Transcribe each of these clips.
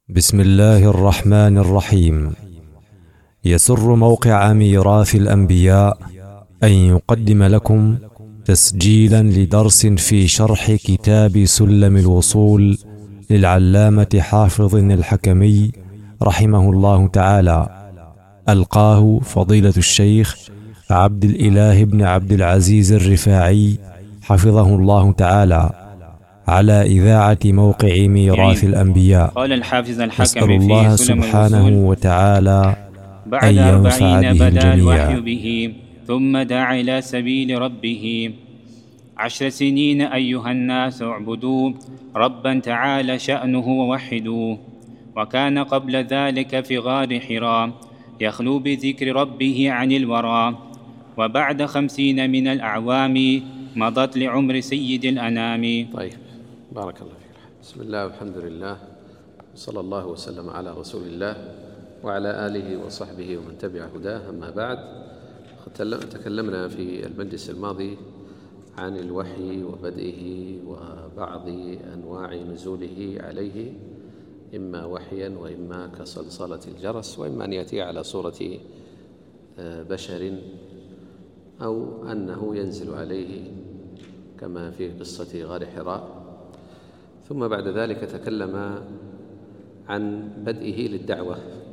بسم الله الرحمن الرحيم. يسر موقع ميراث الأنبياء أن يقدم لكم تسجيلا لدرس في شرح كتاب سلم الوصول للعلامة حافظ الحكمي رحمه الله تعالى، ألقاه فضيلة الشيخ عبد الإله بن عبد العزيز الرفاعي حفظه الله تعالى، على إذاعة موقع ميراث الأنبياء. قال الحافظ الحكم نسأل الله في سلم سبحانه الوصول: وتعالى أن بعد ينفع 40 به بدا الوحي الجميع. به، ثم دعا إلى سبيل ربه. 10 سنين أيها الناس اعبدوا ربا تعالى شأنه ووحدوا. وكان قبل ذلك في غار حراء يخلو بذكر ربه عن الورى. وبعد 50 من الأعوام مضت لعمر سيد الأنام. طيب، بارك الله فيك. بسم الله والحمد لله، وصلى الله وسلم على رسول الله وعلى آله وصحبه ومن تبع هداه. أما بعد، تكلمنا في المجلس الماضي عن الوحي وبدئه وبعض أنواع نزوله عليه، إما وحيا وإما كصلصلة الجرس، وإما أن يأتي على صورة بشر، أو أنه ينزل عليه كما في قصة غار حراء. ثم بعد ذلك تكلم عن بدئه للدعوة،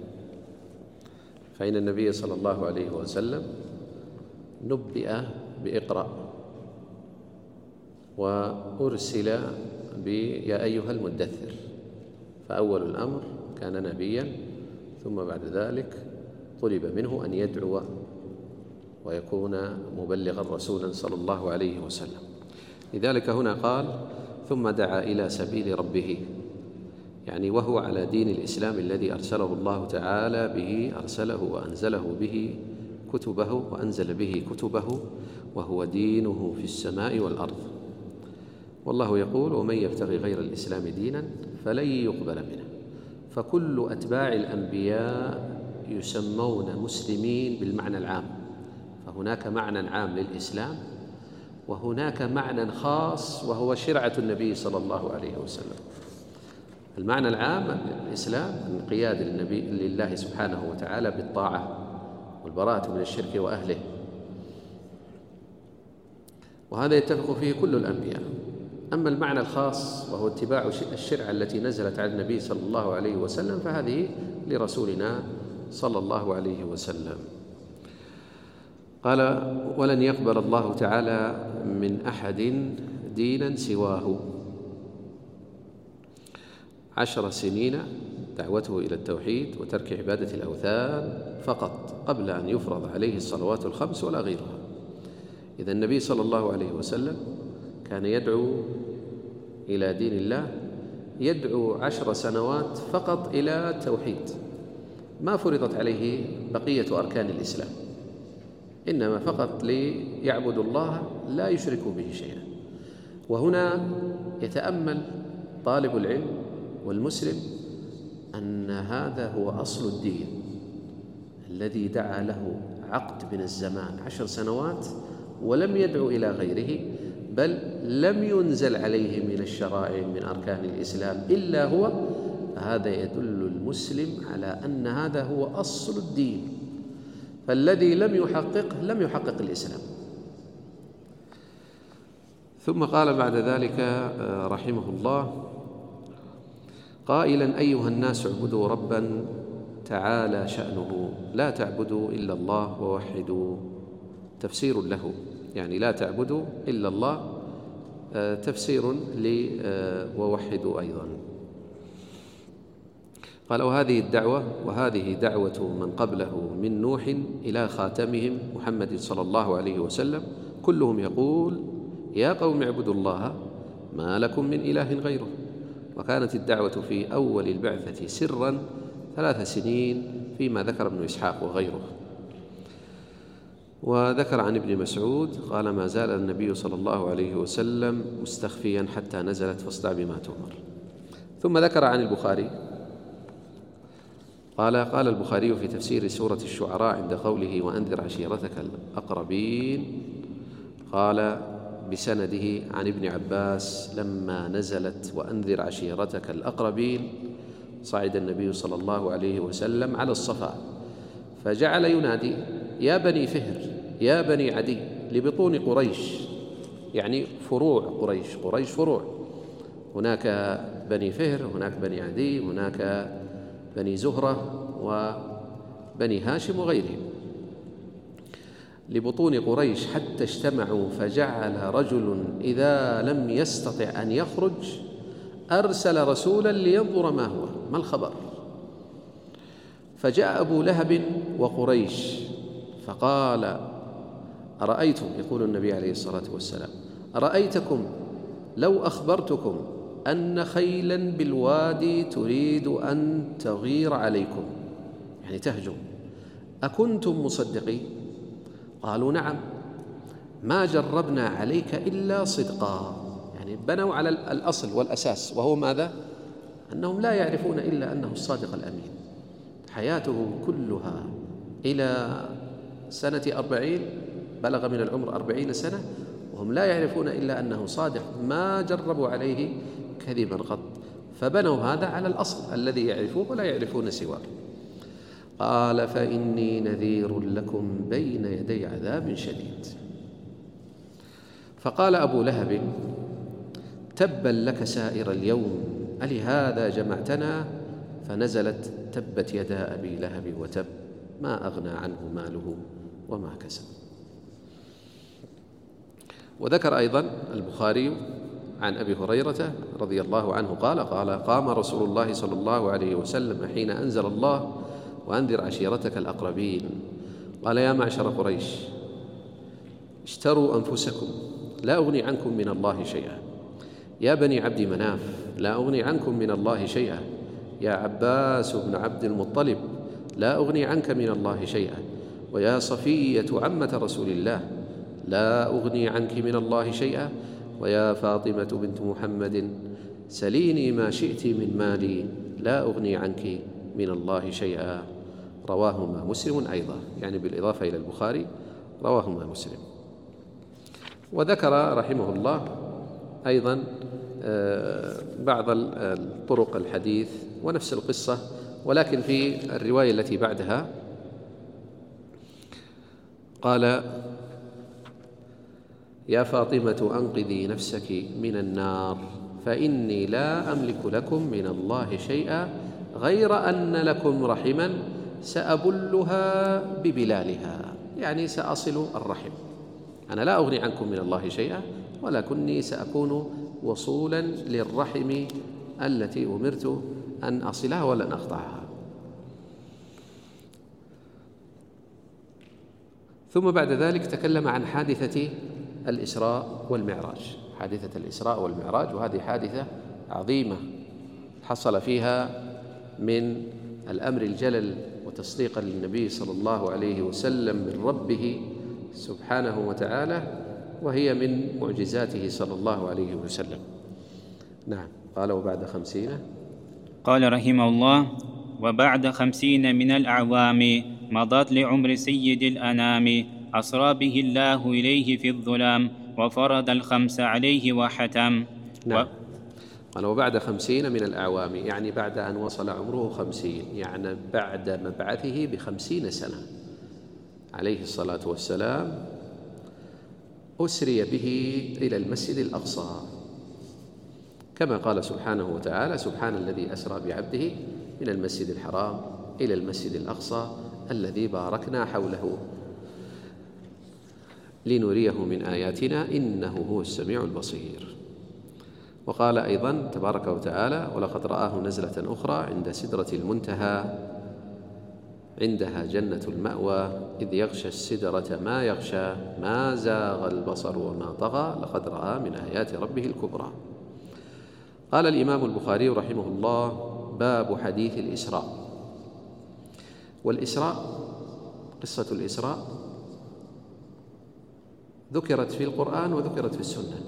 فإن النبي صلى الله عليه وسلم نبئ بإقرأ، وأرسل يا أيها المدثر، فأول الأمر كان نبيا، ثم بعد ذلك طلب منه أن يدعو ويكون مبلغا رسولا صلى الله عليه وسلم. لذلك هنا قال: ثم دعا إلى سبيل ربه، يعني وهو على دين الإسلام الذي أرسله الله تعالى به، أرسله وأنزله به كتبه، وأنزل به كتبه، وهو دينه في السماء والأرض. والله يقول: ومن يبتغي غير الإسلام دينا فلن يقبل منه. فكل أتباع الأنبياء يسمون مسلمين بالمعنى العام، فهناك معنى عام للإسلام، وهناك معنى خاص وهو شرعة النبي صلى الله عليه وسلم. المعنى العام للإسلام الانقياد لله سبحانه وتعالى بالطاعة والبراءة من الشرك وأهله، وهذا يتفق فيه كل الأنبياء. أما المعنى الخاص وهو اتباع الشرعة التي نزلت على النبي صلى الله عليه وسلم، فهذه لرسولنا صلى الله عليه وسلم. قال: ولن يقبل الله تعالى من أحد دينا سواه. 10 سنين دعوته إلى التوحيد وترك عبادة الأوثان فقط، قبل أن يفرض عليه الصلوات الخمس ولا غيرها. إذا النبي صلى الله عليه وسلم كان يدعو إلى دين الله، يدعو 10 سنوات فقط إلى التوحيد، ما فرضت عليه بقية أركان الإسلام، إنما فقط ليعبدوا الله لا يشركوا به شيئا. وهنا يتأمل طالب العلم والمسلم أن هذا هو أصل الدين الذي دعا له عقد من الزمان 10 سنوات، ولم يدعو إلى غيره، بل لم ينزل عليه من الشرائع من أركان الإسلام إلا هو. فهذا يدل المسلم على أن هذا هو أصل الدين، فالذي لم يحقق الإسلام. ثم قال بعد ذلك رحمه الله قائلا: أيها الناس اعبدوا ربا تعالى شأنه، لا تعبدوا إلا الله ووحدوا. تفسير له، يعني لا تعبدوا إلا الله، تفسير ووحدوا أيضا. قال: وهذه دعوة من قبله من نوح إلى خاتمهم محمد صلى الله عليه وسلم، كلهم يقول: يا قوم اعبدوا الله ما لكم من إله غيره. وكانت الدعوة في أول البعثة سرا 3 سنين، فيما ذكر ابن إسحاق وغيره. وذكر عن ابن مسعود قال: ما زال النبي صلى الله عليه وسلم مستخفيا حتى نزلت فاصدع بما تؤمر. ثم ذكر عن البخاري قال البخاري في تفسير سورة الشعراء عند قوله: وأنذر عشيرتك الأقربين، قال بسنده عن ابن عباس لما نزلت وأنذر عشيرتك الأقربين: صعد النبي صلى الله عليه وسلم على الصفا فجعل ينادي: يا بني فهر، يا بني عدي، لبطون قريش، يعني فروع قريش، قريش فروع، هناك بني فهر، هناك بني عدي، هناك بني زهرة وبني هاشم وغيرهم، لبطون قريش حتى اجتمعوا، فجعل رجل إذا لم يستطع أن يخرج أرسل رسولا لينظر ما هو، ما الخبر. فجاء أبو لهب وقريش فقال: أرأيتم، يقول النبي عليه الصلاة والسلام: أرأيتكم لو أخبرتكم أن خيلا بالوادي تريد أن تغير عليكم، يعني تهجم، أكنتم مصدقين؟ قالوا: نعم، ما جربنا عليك إلا صدقا. يعني بنوا على الأصل والأساس، وهو ماذا؟ أنهم لا يعرفون إلا أنه الصادق الأمين. حياته كلها إلى سنة 40 بلغ من العمر 40 سنة وهم لا يعرفون إلا أنه صادق، ما جربوا عليه كذبا قط، فبنوا هذا على الأصل الذي يعرفوه ولا يعرفون سواه. قال: فإني نذير لكم بين يدي عذاب شديد. فقال أبو لهب: تبا لك سائر اليوم، ألهذا جمعتنا؟ فنزلت: تبت يدا أبي لهب وتب، ما أغنى عنه ماله وما كسب. وذكر أيضا البخاري عن أبي هريرة رضي الله عنه قال: قام رسول الله صلى الله عليه وسلم حين أنزل الله: وأنذر عشيرتك الأقربين. قال: يا معشر قريش، اشتروا أنفسكم، لا أغني عنكم من الله شيئا. يا بني عبد مناف، لا أغني عنكم من الله شيئا. يا عباس بن عبد المطلب، لا أغني عنك من الله شيئا. ويا صفية عمة رسول الله، لا أغني عنك من الله شيئا. ويا فاطمة بنت محمد، سليني ما شئت من مالي، لا أغني عنك من الله شيئا. رواهما مسلم أيضا، يعني بالإضافة إلى البخاري رواهما مسلم. وذكر رحمه الله أيضا بعض الطرق الحديث ونفس القصة، ولكن في الرواية التي بعدها قال: يا فاطمة أنقذي نفسك من النار، فإني لا أملك لكم من الله شيئا غير أن لكم رحما سأبلها ببلالها، يعني سأصل الرحم. أنا لا أغني عنكم من الله شيئا، ولكني سأكون وصولا للرحم التي أمرت أن أصلها ولن أقطعها. ثم بعد ذلك تكلم عن حادثة الإسراء والمعراج، حادثة الإسراء والمعراج، وهذه حادثة عظيمة حصل فيها من الأمر الجلل وتصديقا للنبي صلى الله عليه وسلم من ربه سبحانه وتعالى، وهي من معجزاته صلى الله عليه وسلم. نعم. قال: وبعد 50. قال رحمه الله: وبعد 50 من الأعوام مضت لعمر سيد الأنام، أسرى به الله إليه في الظلام، وفرض الخمس عليه وحتم. نعم. قال: وبعد 50 من الأعوام، يعني بعد أن وصل عمره 50، يعني بعد مبعثه ب50 سنة عليه الصلاة والسلام، أسري به إلى المسجد الأقصى، كما قال سبحانه وتعالى: سبحان الذي أسرى بعبده من المسجد الحرام إلى المسجد الأقصى الذي باركنا حوله لنريه من آياتنا إنه هو السميع البصير. وقال أيضا تبارك وتعالى: ولقد رآه نزلة أخرى عند سدرة المنتهى عندها جنة المأوى إذ يغشى السدرة ما يغشى ما زاغ البصر وما طغى لقد رأى من آيات ربه الكبرى. قال الإمام البخاري رحمه الله: باب حديث الإسراء. والإسراء، قصة الإسراء ذكرت في القرآن وذكرت في السنة،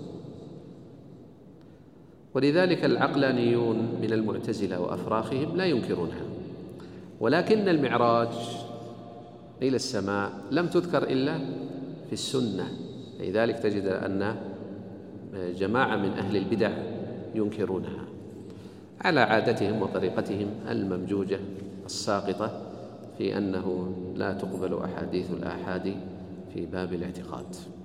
ولذلك العقلانيون من المعتزلة وأفراخهم لا ينكرونها، ولكن المعراج إلى السماء لم تذكر إلا في السنة، لذلك تجد أن جماعة من أهل البدع ينكرونها. على عادتهم وطريقتهم الممجوجة الساقطة في أنه لا تقبل أحاديث الآحاد في باب الاعتقاد.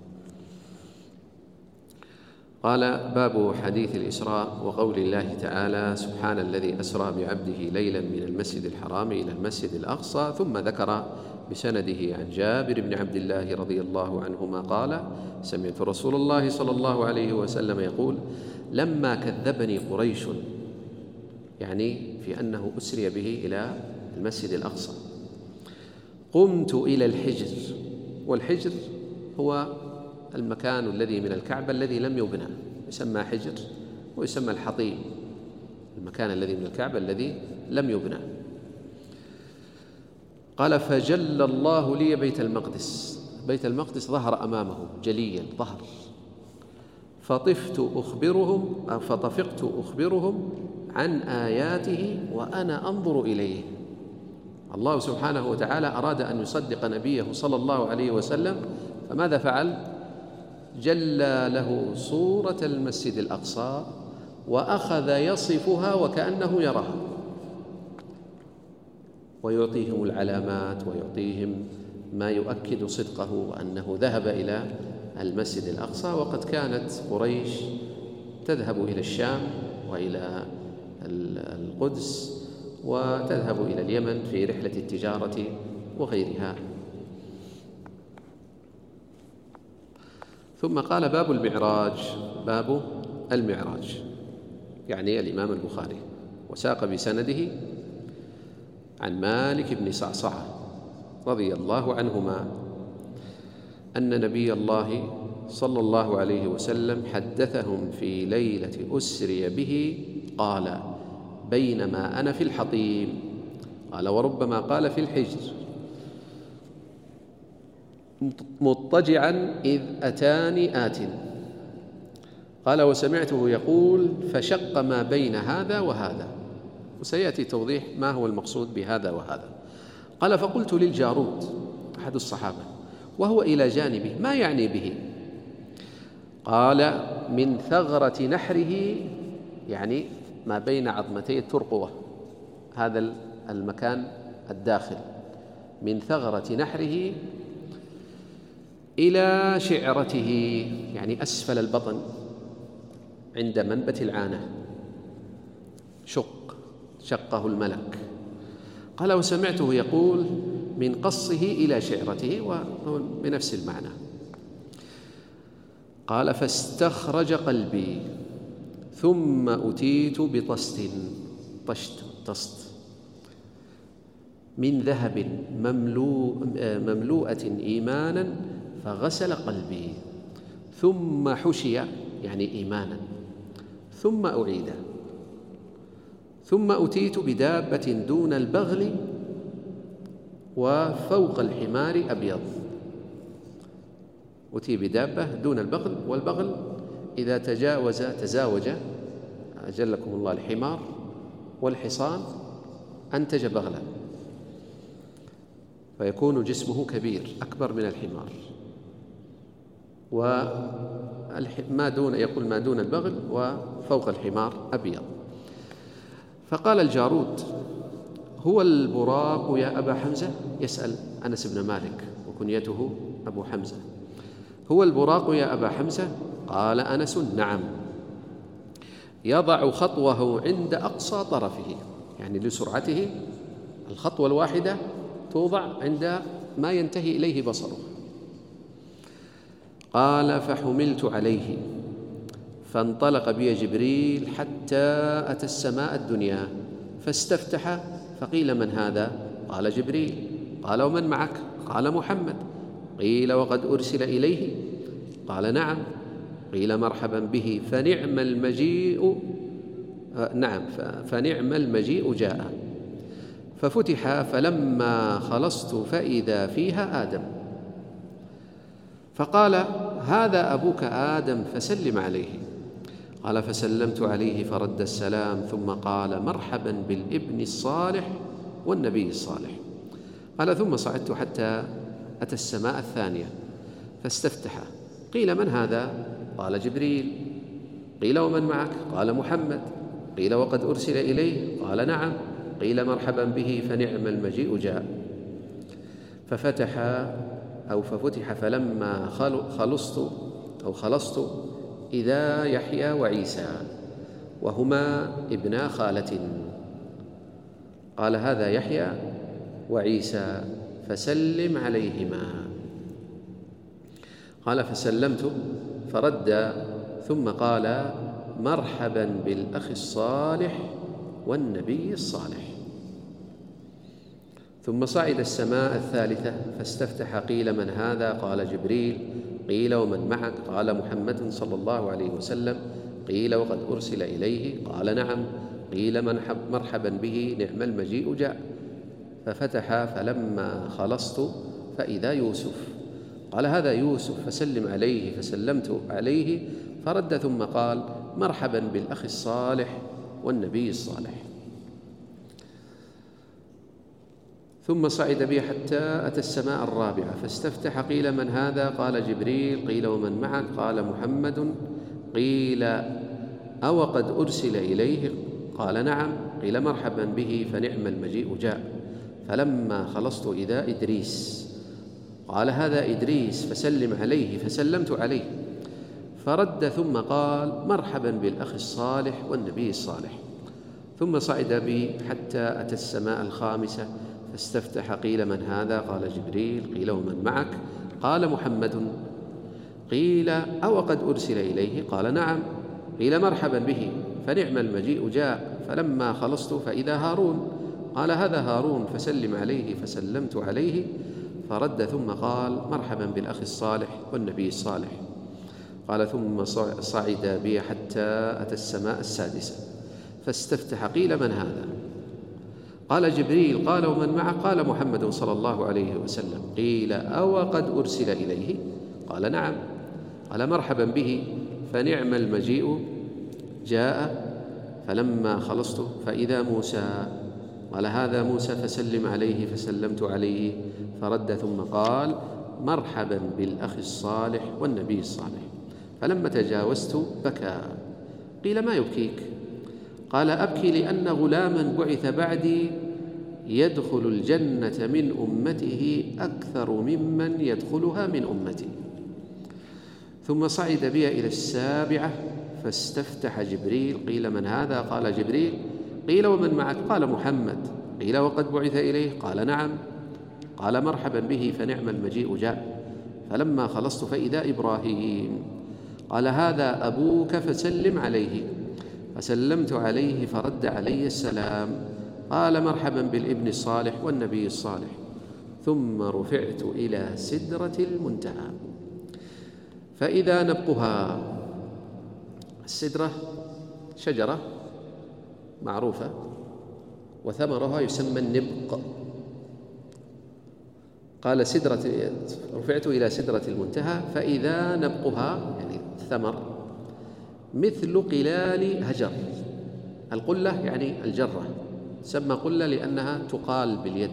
قال: باب حديث الإسراء وقول الله تعالى: سبحان الذي أسرى بعبده ليلا من المسجد الحرام إلى المسجد الأقصى. ثم ذكر بسنده عن جابر بن عبد الله رضي الله عنهما قال: سمعت رسول الله صلى الله عليه وسلم يقول: لما كذبني قريش، يعني في أنه أسري به إلى المسجد الأقصى، قمت إلى الحجر. والحجر هو المكان الذي من الكعبة الذي لم يبنى، يسمى حجر ويسمى الحطيم، المكان الذي من الكعبة الذي لم يبنى. قال: فجل الله لي بيت المقدس. بيت المقدس ظهر أمامه جليا، ظهر. فطفقت أخبرهم عن آياته وأنا أنظر إليه. الله سبحانه وتعالى أراد أن يصدق نبيه صلى الله عليه وسلم، فماذا فعل؟ جلى له صورة المسجد الأقصى وأخذ يصفها وكأنه يراها، ويعطيهم العلامات ويعطيهم ما يؤكد صدقه وأنه ذهب إلى المسجد الأقصى. وقد كانت قريش تذهب إلى الشام وإلى القدس وتذهب إلى اليمن في رحلة التجارة وغيرها. ثم قال: باب المعراج. باب المعراج يعني الإمام البخاري، وساق بسنده عن مالك بن صعصعة رضي الله عنهما أن نبي الله صلى الله عليه وسلم حدثهم في ليلة أسري به قال: بينما أنا في الحطيم، قال وربما قال في الحجر، مضطجعا إذ أتاني آت، قال وسمعته يقول: فشق ما بين هذا وهذا. وسيأتي توضيح ما هو المقصود بهذا وهذا. قال: فقلت للجارود أحد الصحابة وهو إلى جانبه: ما يعني به؟ قال: من ثغرة نحره، يعني ما بين عظمتي الترقوة، هذا المكان الداخل، من ثغرة نحره إلى شعرته، يعني أسفل البطن عند منبت العانة، شقه الملك. قال: وسمعته يقول: من قصه إلى شعرته، وهو بنفس المعنى. قال: فاستخرج قلبي ثم أتيت طشت من ذهب مملوءة إيمانا فغسل قلبي، ثم حشي يعني إيمانا، ثم أعيد، ثم أتيت بدابة دون البغل وفوق الحمار أبيض. أتي بدابة دون البغل، والبغل إذا تزاوج أجلكم الله الحمار والحصان أنتج بغلا، فيكون جسمه كبير أكبر من الحمار، وما دون البغل وفوق الحمار أبيض. فقال الجارود: هو البراق يا أبا حمزة؟ يسأل أنس بن مالك وكنيته أبو حمزة: هو البراق يا أبا حمزة؟ قال أنس: نعم. يضع خطوه عند أقصى طرفه، يعني لسرعته الخطوة الواحدة توضع عند ما ينتهي إليه بصره. قال: فحملت عليه فانطلق بي جبريل حتى أتى السماء الدنيا فاستفتح، فقيل: من هذا؟ قال: جبريل. قال: ومن معك؟ قال: محمد. قيل: وقد أرسل إليه؟ قال: نعم. قيل: مرحبا به، فنعم المجيء جاء. ففتح، فلما خلصت فإذا فيها آدم، فقال: هذا أبوك آدم فسلم عليه. قال: فسلمت عليه فرد السلام، ثم قال: مرحبا بالابن الصالح والنبي الصالح. قال: ثم صعدت حتى أتى السماء الثانية فاستفتح. قيل: من هذا؟ قال: جبريل. قيل: ومن معك؟ قال: محمد. قيل وقد أرسل إليه؟ قال نعم. قيل مرحبا به فنعم المجيء جاء. ففتح فلما خلصت إذا يحيى وعيسى وهما ابنا خالة. قال هذا يحيى وعيسى فسلم عليهما. قال فسلمت فرد ثم قال مرحبا بالأخ الصالح والنبي الصالح. ثم صعد السماء الثالثة فاستفتح. قيل من هذا؟ قال جبريل. قيل ومن معك؟ قال محمد صلى الله عليه وسلم. قيل وقد أرسل إليه؟ قال نعم. قيل مرحبا به نعم المجيء جاء. ففتح فلما خلصت فإذا يوسف. قال هذا يوسف فسلم عليه. فسلمت عليه فرد ثم قال مرحبا بالأخ الصالح والنبي الصالح. ثم صعد بي حتى أتى السماء الرابعة فاستفتح. قيل من هذا؟ قال جبريل. قيل ومن معك؟ قال محمد. قيل أوقد أرسل إليه؟ قال نعم. قيل مرحبا به فنعم المجيء جاء. فلما خلصت إذا إدريس. قال هذا إدريس فسلم عليه. فسلمت عليه فرد ثم قال مرحبا بالأخ الصالح والنبي الصالح. ثم صعد بي حتى أتى السماء الخامسة فاستفتح. قيل من هذا؟ قال جبريل. قيل ومن معك؟ قال محمد. قيل أوقد أرسل إليه؟ قال نعم. قيل مرحبا به فنعم المجيء جاء. فلما خلصت فإذا هارون. قال هذا هارون فسلم عليه. فسلمت عليه فرد ثم قال مرحبا بالأخ الصالح والنبي الصالح. قال ثم صعد بي حتى أتى السماء السادسة فاستفتح. قيل من هذا؟ قال جبريل. قال ومن معه؟ قال محمد صلى الله عليه وسلم. قيل أوقد أرسل إليه؟ قال نعم. قال مرحبا به فنعم المجيء جاء. فلما خلصت فإذا موسى. قال هذا موسى فسلم عليه. فسلمت عليه فرد ثم قال مرحبا بالأخ الصالح والنبي الصالح. فلما تجاوزت بكى. قيل ما يبكيك؟ قال أبكي لأن غلاما بعث بعدي يدخل الجنة من أمته أكثر ممن يدخلها من أمتي. ثم صعد بي إلى السابعة فاستفتح جبريل. قيل من هذا؟ قال جبريل. قيل ومن معك؟ قال محمد. قيل وقد بعث إليه؟ قال نعم. قال مرحبا به فنعم المجيء جاء. فلما خلصت فإذا إبراهيم. قال هذا أبوك فسلم عليه. فسلمت عليه فرد علي السلام. قال مرحبا بالابن الصالح والنبي الصالح. ثم رفعت إلى سدرة المنتهى فإذا نبقها. السدرة شجرة معروفة وثمرها يسمى النبق. قال رفعت إلى سدرة المنتهى فإذا نبقها يعني الثمر مثل قلال هجر. القلة يعني الجرة، تسمى قلة لأنها تقال باليد.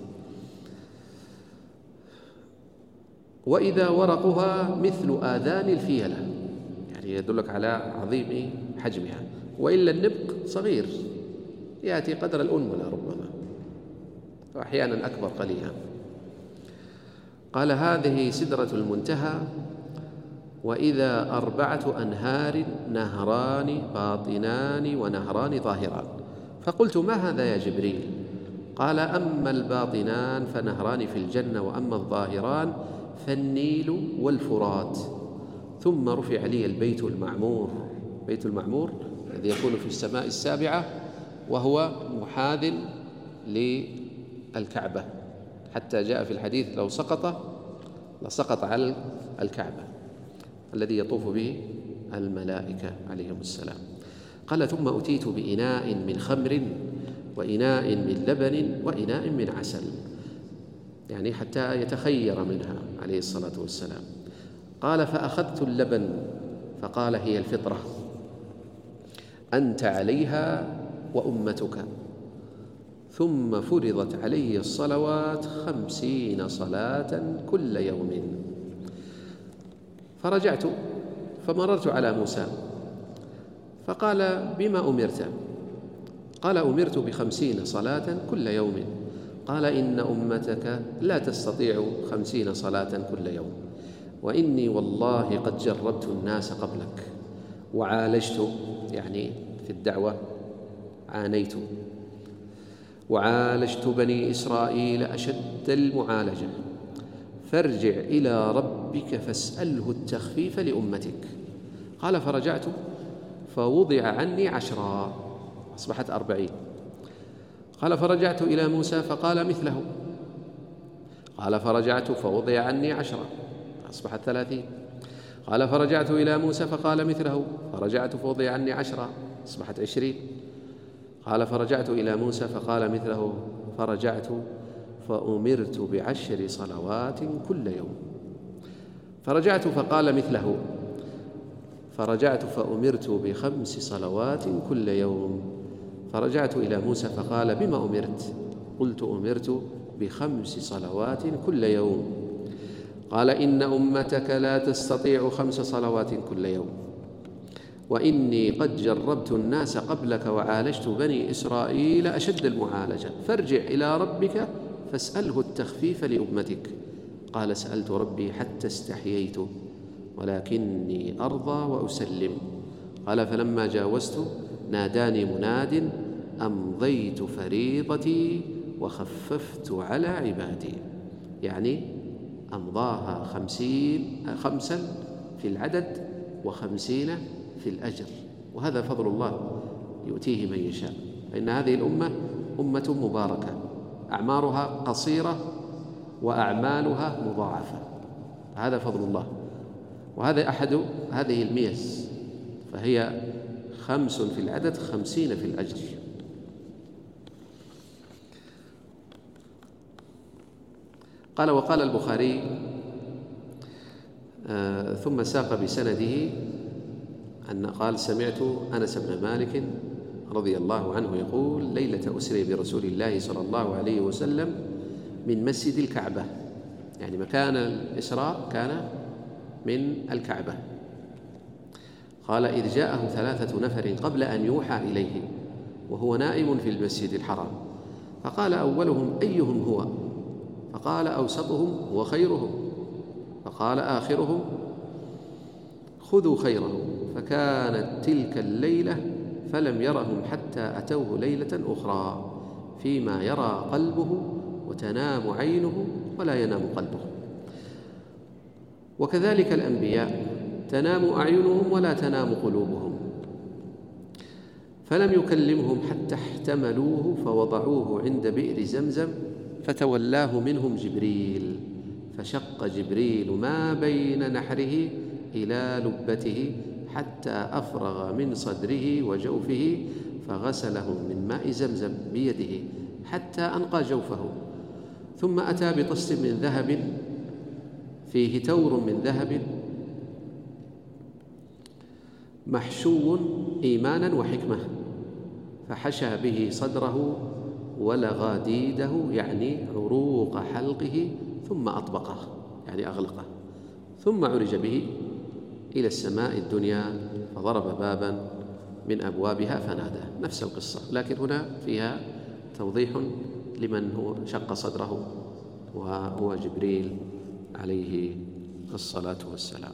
وإذا ورقها مثل آذان الفيلة، يعني يدلك على عظيم حجمها. وإلا النبق صغير يأتي قدر الأنملة ربما، وأحيانا أكبر قليلا. قال هذه سدرة المنتهى وإذا 4 أنهار نهران باطنان ونهران ظاهران. فقلت ما هذا يا جبريل؟ قال أما الباطنان فنهران في الجنة وأما الظاهران فالنيل والفرات. ثم رفع لي البيت المعمور. بيت المعمور الذي يكون في السماء السابعة وهو محاذ للكعبة، حتى جاء في الحديث لو سقط لسقط على الكعبة الذي يطوف به الملائكة عليهم السلام. قال ثم أتيت بإناء من خمر وإناء من لبن وإناء من عسل، يعني حتى يتخير منها عليه الصلاة والسلام. قال فأخذت اللبن فقال هي الفطرة، أنت عليها وأمتك. ثم فرضت علي الصلوات 50 صلاة كل يوم. فرجعت فمررت على موسى فقال بما أمرت؟ قال أمرت ب50 صلاة كل يوم. قال إن أمتك لا تستطيع 50 صلاة كل يوم، وإني والله قد جربت الناس قبلك وعالجت، يعني في الدعوة عانيت، وعالجت بني إسرائيل أشد المعالجة، فارجع إلى ربك فاسأله التخفيف لأمتك. قال فرجعت فوضع عني 10، أصبحت 40. قال فرجعت إلى موسى فقال مثله. قال فرجعت فوضع عني 10، أصبحت 30. قال فرجعت إلى موسى فقال مثله، فرجعت فوضع عني 10، أصبحت 20. قال فرجعت إلى موسى فقال مثله، فرجعت فأمرت ب10 صلوات كل يوم. فرجعت فقال مثله، فرجعت فأمرت ب5 صلوات كل يوم. فرجعت إلى موسى فقال بما أمرت؟ قلت أمرت ب5 صلوات كل يوم. قال إن أمتك لا تستطيع 5 صلوات كل يوم، وإني قد جربت الناس قبلك وعالجت بني إسرائيل أشد المعالجة، فارجع إلى ربك فاسأله التخفيف لأمتك. قال سألت ربي حتى استحييت، ولكني أرضى وأسلم. قال فلما جاوزت ناداني مناد أمضيت فريضتي وخففت على عبادي، يعني أمضاها 5 في العدد و50 في الأجر، وهذا فضل الله يؤتيه من يشاء. فإن هذه الأمة أمة مباركة، أعمارها قصيرة وأعمالها مضاعفة، هذا فضل الله، وهذا أحد هذه الميز، فهي 5 في العدد 50 في الأجر. قال وقال البخاري ثم ساق بسنده أن قال سمعت أنس بن مالك رضي الله عنه يقول ليلة أسري برسول الله صلى الله عليه وسلم من مسجد الكعبة، يعني مكان الإسراء كان من الكعبة. قال إذ جاءه 3 نفر قبل أن يوحى إليه وهو نائم في المسجد الحرام، فقال أولهم أيهم هو؟ فقال أوسطهم هو خيرهم، فقال آخرهم خذوا خيرهم. فكانت تلك الليلة فلم يرهم حتى أتوه ليلة أخرى فيما يرى قلبه وتنام عينه ولا ينام قلبه. وكذلك الأنبياء تنام أعينهم ولا تنام قلوبهم، فلم يكلمهم حتى احتملوه فوضعوه عند بئر زمزم فتولاه منهم جبريل، فشق جبريل ما بين نحره إلى لبته حتى أفرغ من صدره وجوفه فغسلهم من ماء زمزم بيده حتى أنقى جوفه، ثم أتى بطست من ذهب فيه تور من ذهب محشو إيمانا وحكمة، فحشى به صدره ولغاديده يعني عروق حلقه ثم أطبقه يعني أغلقه، ثم عرج به إلى السماء الدنيا فضرب بابا من أبوابها فنادى. نفس القصة، لكن هنا فيها توضيح لمن هو شق صدره وهو جبريل عليه الصلاة والسلام.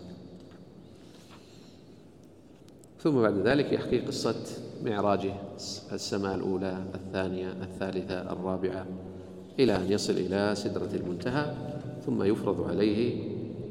ثم بعد ذلك يحكي قصة معراجه السماء الأولى الثانية الثالثة الرابعة إلى أن يصل إلى سدرة المنتهى، ثم يفرض عليه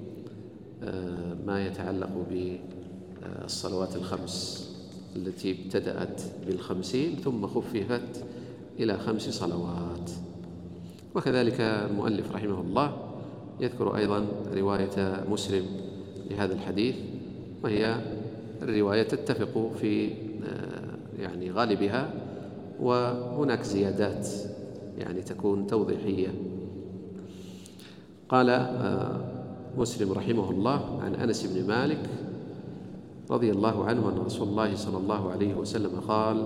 ما يتعلق بالصلوات الخمس التي ابتدأت بال50 ثم خففت إلى 5 صلوات. وكذلك المؤلف رحمه الله يذكر أيضا رواية مسلم لهذا الحديث، وهي الرواية تتفق في يعني غالبها، وهناك زيادات يعني تكون توضيحية. قال مسلم رحمه الله عن أنس بن مالك رضي الله عنه أن رسول الله صلى الله عليه وسلم قال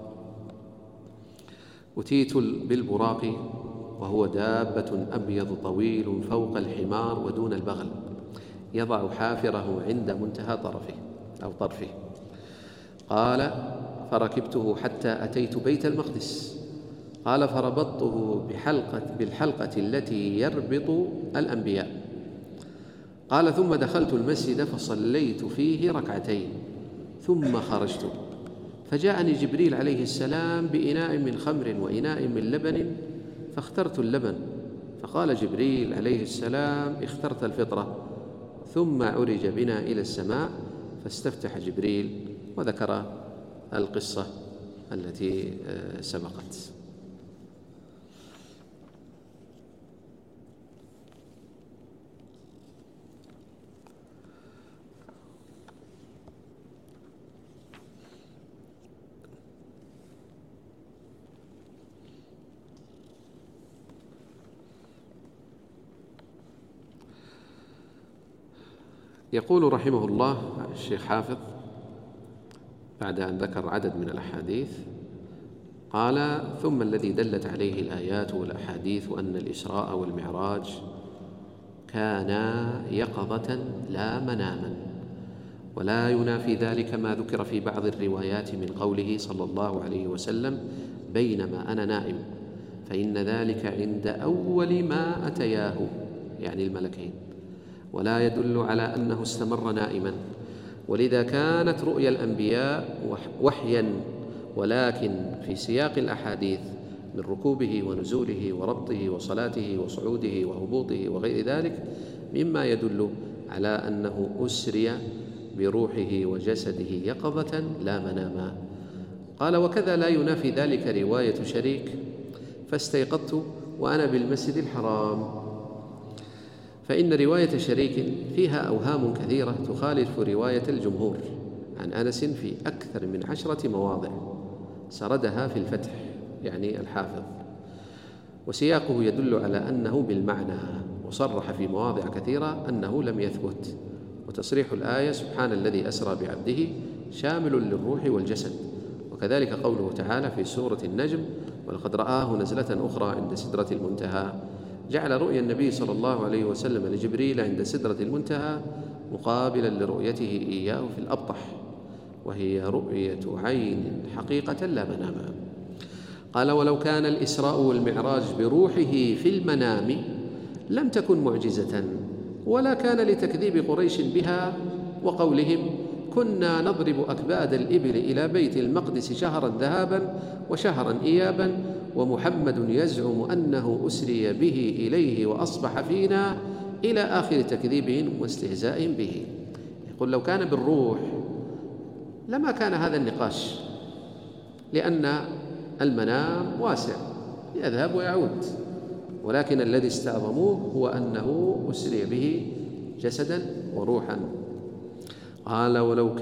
أتيت بالبراق وهو دابة أبيض طويل فوق الحمار ودون البغل، يضع حافره عند منتهى طرفه أو طرفه. قال فركبته حتى أتيت بيت المقدس. قال فربطته بالحلقة التي يربط الأنبياء. قال ثم دخلت المسجد فصليت فيه ركعتين ثم خرجت، فجاءني جبريل عليه السلام بإناء من خمر وإناء من لبن، فاخترت اللبن، فقال جبريل عليه السلام اخترت الفطرة. ثم عرج بنا إلى السماء فاستفتح جبريل، وذكر القصة التي سبقت. يقول رحمه الله الشيخ حافظ بعد أن ذكر عدد من الأحاديث، قال ثم الذي دلت عليه الآيات والأحاديث أن الإسراء والمعراج كانا يقظة لا مناما، ولا ينافي ذلك ما ذكر في بعض الروايات من قوله صلى الله عليه وسلم بينما أنا نائم، فإن ذلك عند أول ما أتياه يعني الملكين، ولا يدل على أنه استمر نائما. ولذا كانت رؤيا الأنبياء وحيا، ولكن في سياق الأحاديث من ركوبه ونزوله وربطه وصلاته وصعوده وهبوطه وغير ذلك مما يدل على أنه أسري بروحه وجسده يقظة لا مناما. قال وكذا لا ينافي ذلك رواية شريك فاستيقظت وأنا بالمسجد الحرام، فإن رواية شريك فيها أوهام كثيرة تخالف رواية الجمهور عن أنس في أكثر من 10 مواضع سردها في الفتح يعني الحافظ، وسياقه يدل على أنه بالمعنى، وصرح في مواضع كثيرة أنه لم يثبت. وتصريح الآية سبحان الذي أسرى بعبده شامل للروح والجسد، وكذلك قوله تعالى في سورة النجم ولقد رآه نزلة أخرى عند سدرة المنتهى، جعل رؤيا النبي صلى الله عليه وسلم لجبريل عند سدرة المنتهى مقابلا لرؤيته إياه في الأبطح، وهي رؤية عين حقيقة لا مناما. قال ولو كان الإسراء والمعراج بروحه في المنام لم تكن معجزة، ولا كان لتكذيب قريش بها وقولهم كنا نضرب أكباد الإبل إلى بيت المقدس شهرا ذهابا وشهرا إيابا، ومحمد يزعم أنه أسري به إليه وأصبح فينا، إلى آخر تكذيبهم واستهزائهم به. يقول لو كان بالروح لما كان هذا النقاش، لأن المنام واسع يذهب ويعود، ولكن الذي استعظموه هو أنه أسري به جسدا وروحا. قال ولو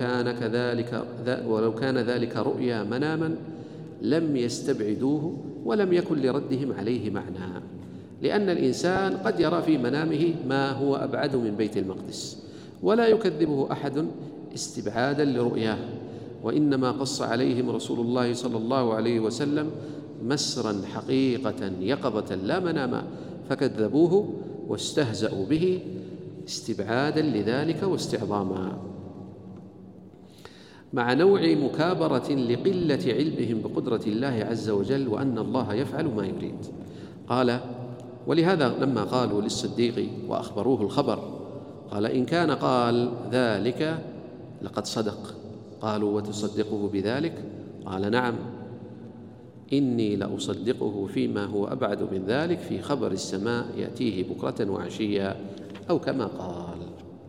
كان ذلك رؤيا مناما لم يستبعدوه ولم يكن لردهم عليه معنى، لأن الإنسان قد يرى في منامه ما هو أبعد من بيت المقدس ولا يكذبه أحد استبعادا لرؤياه، وإنما قص عليهم رسول الله صلى الله عليه وسلم مسرا حقيقة يقظة لا مناما، فكذبوه واستهزأوا به استبعادا لذلك واستعظاما، مع نوع مكابرة لقلة علمهم بقدرة الله عز وجل وأن الله يفعل ما يريد. قال ولهذا لما قالوا للصديق وأخبروه الخبر قال إن كان قال ذلك لقد صدق. قالوا وتصدقه بذلك؟ قال نعم، إني لأصدقه فيما هو أبعد من ذلك في خبر السماء يأتيه بكرة وعشيا، أو كما قال.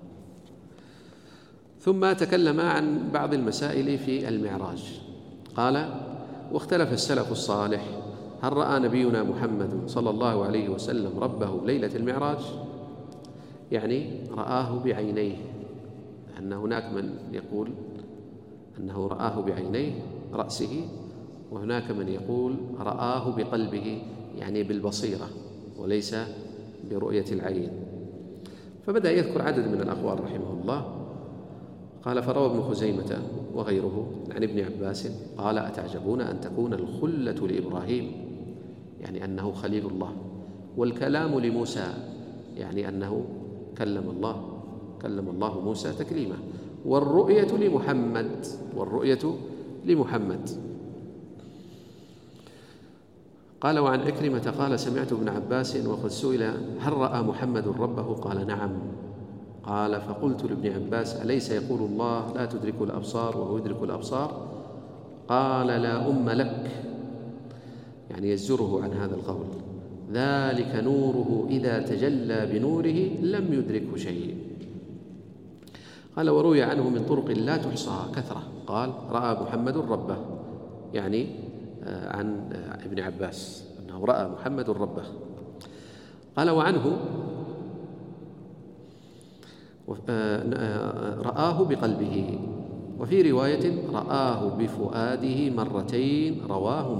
ثم تكلم عن بعض المسائل في المعراج. قال واختلف السلف الصالح هل رأى نبينا محمد صلى الله عليه وسلم ربه ليلة المعراج؟ يعني رآه بعينيه، أن هناك من يقول أنه رآه بعينيه رأسه، وهناك من يقول رآه بقلبه يعني بالبصيرة وليس برؤية العين. فبدأ يذكر عدد من الأقوال رحمه الله. قال فروى ابن خزيمة وغيره عن ابن عباس قال أتعجبون أن تكون الخلة لإبراهيم يعني أنه خليل الله، والكلام لموسى يعني أنه كلم الله موسى تكليما، والرؤية لمحمد والرؤية لمحمد. قال: وعن عكرمة قال: سمعت ابن عباس وقد سئل: هل رأى محمد ربه؟ قال: نعم. قال: فقلت لابن عباس: أليس يقول الله لا تدرك الأبصار وهو يدرك الأبصار؟ قال: لا أم لك، يعني يزجره عن هذا القول. ذلك نوره إذا تجلى بنوره لم يدركه شيء. قال: وروي عنه من طرق لا تحصى كثرة. قال: رأى محمد ربه، يعني عن ابن عباس أنه رأى محمد ربه. قال: وعنه رآه بقلبه، وفي رواية رآه بفؤاده مرتين، رواه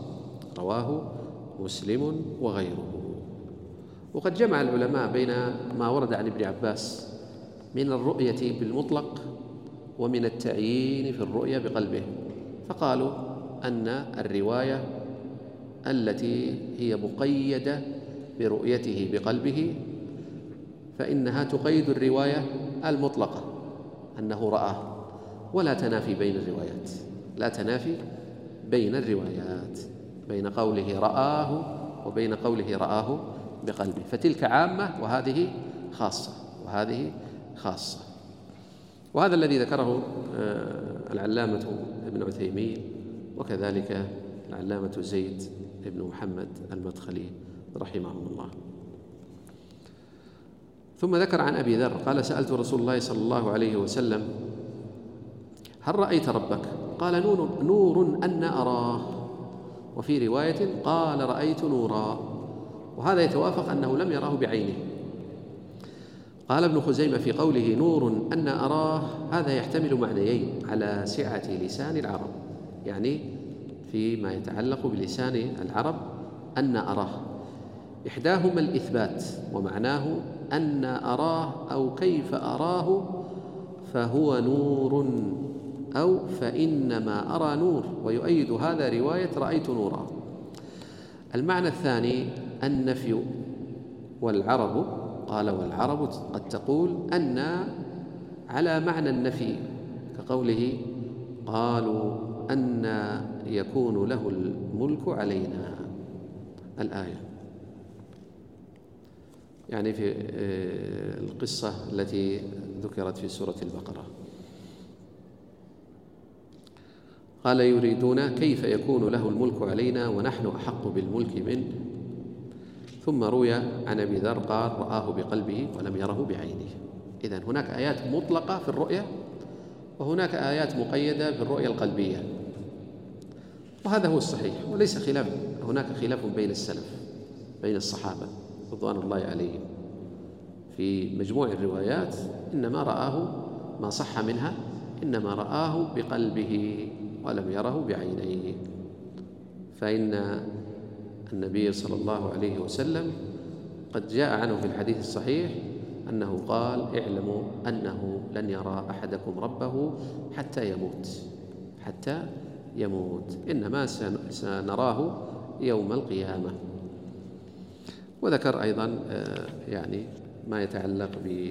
مسلم وغيره. وقد جمع العلماء بين ما ورد عن ابن عباس من الرؤية بالمطلق ومن التعيين في الرؤية بقلبه، فقالوا أن الرواية التي هي مقيدة برؤيته بقلبه فإنها تقيد الرواية المطلقة أنه رآه، ولا تنافي بين الروايات، لا تنافي بين الروايات، بين قوله رآه وبين قوله رآه بقلبه، فتلك عامة وهذه خاصة. وهذا الذي ذكره العلامة ابن عثيمين، وكذلك العلامة زيد بن محمد المدخلي رحمهم الله. ثم ذكر عن أبي ذر قال: سألت رسول الله صلى الله عليه وسلم: هل رأيت ربك؟ قال: نور أن أراه. وفي رواية قال: رأيت نورا. وهذا يتوافق أنه لم يراه بعينه. قال ابن خزيمة في قوله نور أن أراه: هذا يحتمل معنيين على سعة لسان العرب، يعني فيما يتعلق بلسان العرب أن أراه، إحداهما الإثبات، ومعناه أن أراه أو كيف أراه فهو نور، أو فإنما أرى نور، ويؤيد هذا رواية رأيت نورا. المعنى الثاني النفي، والعرب قد تقول أن على معنى النفي، كقوله قالوا أن يكون له الملك علينا، الآية، يعني في القصة التي ذكرت في سورة البقرة. قال: يريدون كيف يكون له الملك علينا ونحن أحق بالملك منه. ثم روي عن أبي ذر قال: رآه بقلبه ولم يره بعينه. إذن هناك آيات مطلقة في الرؤية، وهناك آيات مقيدة بالرؤية القلبية، وهذا هو الصحيح، وليس خلاف، هناك خلاف بين السلف، بين الصحابة رضوان الله عليهم في مجموع الروايات، إنما رآه ما صح منها إنما رآه بقلبه ولم يره بعينيه. فإن النبي صلى الله عليه وسلم قد جاء عنه في الحديث الصحيح أنه قال: اعلموا أنه لن يرى أحدكم ربه حتى يموت، إنما سنراه يوم القيامة. وذكر أيضا يعني ما يتعلق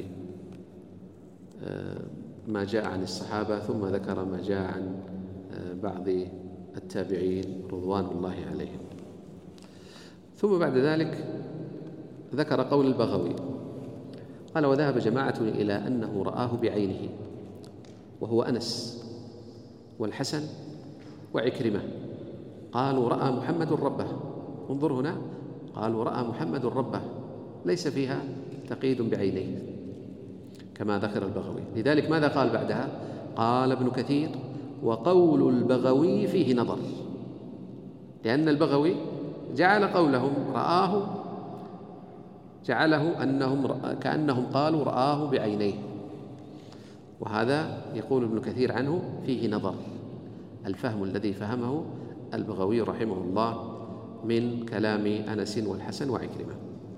بما جاء عن الصحابة، ثم ذكر ما جاء عن بعض التابعين رضوان الله عليهم. ثم بعد ذلك ذكر قول البغوي قال: وذهب جماعة إلى أنه رآه بعينه، وهو أنس والحسن وعكرمة، قالوا رأى محمد ربه. انظر هنا، قالوا رأى محمد ربه، ليس فيها تقييد بعينيه كما ذكر البغوي. لذلك ماذا قال بعدها؟ قال ابن كثير: وقول البغوي فيه نظر، لأن البغوي جعل قولهم رآه، جعله كأنهم قالوا رآه بعينيه، وهذا يقول ابن كثير عنه فيه نظر، الفهم الذي فهمه البغوي رحمه الله من كلام أنس والحسن وعكرمة.